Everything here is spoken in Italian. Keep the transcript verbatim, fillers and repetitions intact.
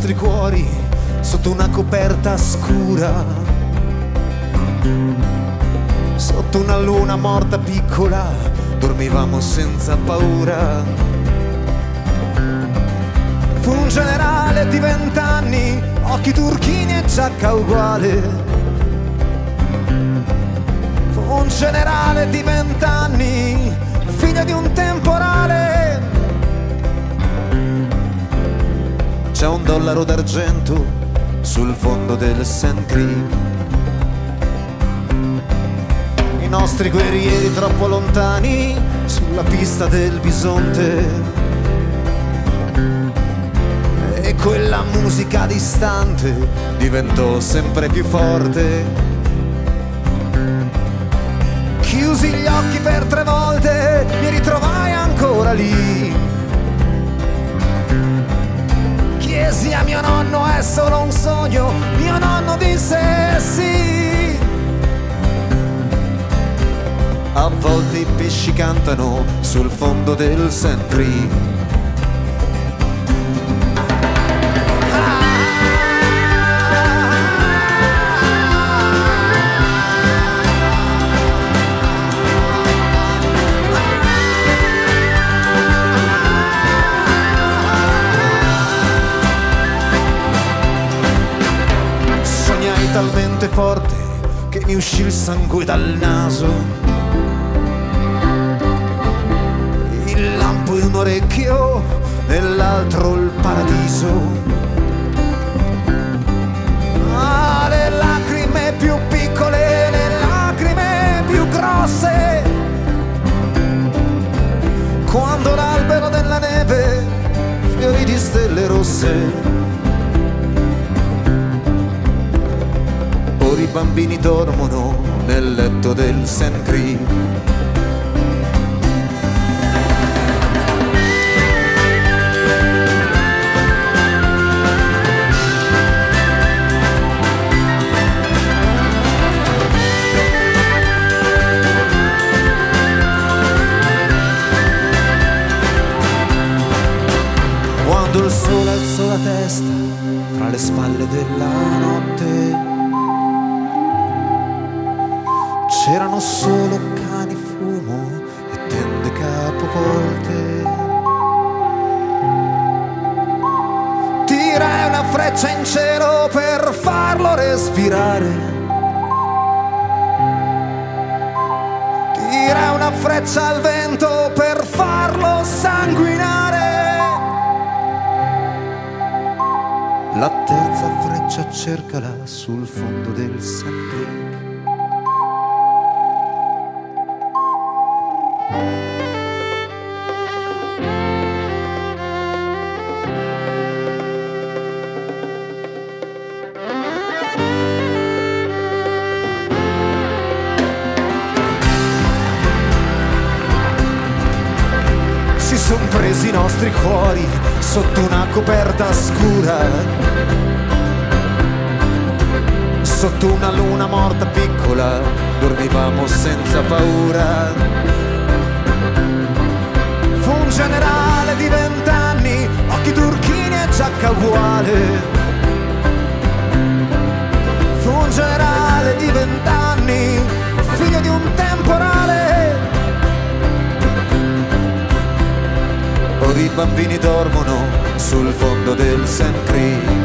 nostri cuori sotto una coperta scura, sotto una luna morta piccola, dormivamo senza paura. Fu un generale di vent'anni, occhi turchini e giacca uguale. Fu un generale di vent'anni, figlio di un temporale. C'è un dollaro d'argento sul fondo del Saint Creek. I nostri guerrieri troppo lontani sulla pista del bisonte, e quella musica distante diventò sempre più forte. Chiusi gli occhi per tre volte, mi ritrovai ancora lì. Chiesi a mio nonno: è solo un sogno? Mio nonno disse sì. A volte i pesci cantano sul fondo del Saint Creek. Talmente forte che mi uscì il sangue dal naso, il lampo in un orecchio, nell'altro il paradiso. Ah, le lacrime più piccole, le lacrime più grosse, quando l'albero della neve fiorì di stelle rosse. I bambini dormono nel letto del Saint Creek. Quando il sole alzò la testa tra le spalle della notte, c'erano solo cani, fumo e tende capovolte. Tirai una freccia in cielo per farlo respirare. Tirai una freccia al vento per farlo sanguinare. La terza freccia cercala sul fondo del Saint Creek. Si son presi i nostri cuori sotto una coperta scura, sotto una luna morta piccola, dormivamo senza paura. Fu un generale di vent'anni, occhi turchini e giacca uguale. Fu un generale di vent'anni, figlio di un temporale. Ora i bambini dormono sul fondo del Saint Creek.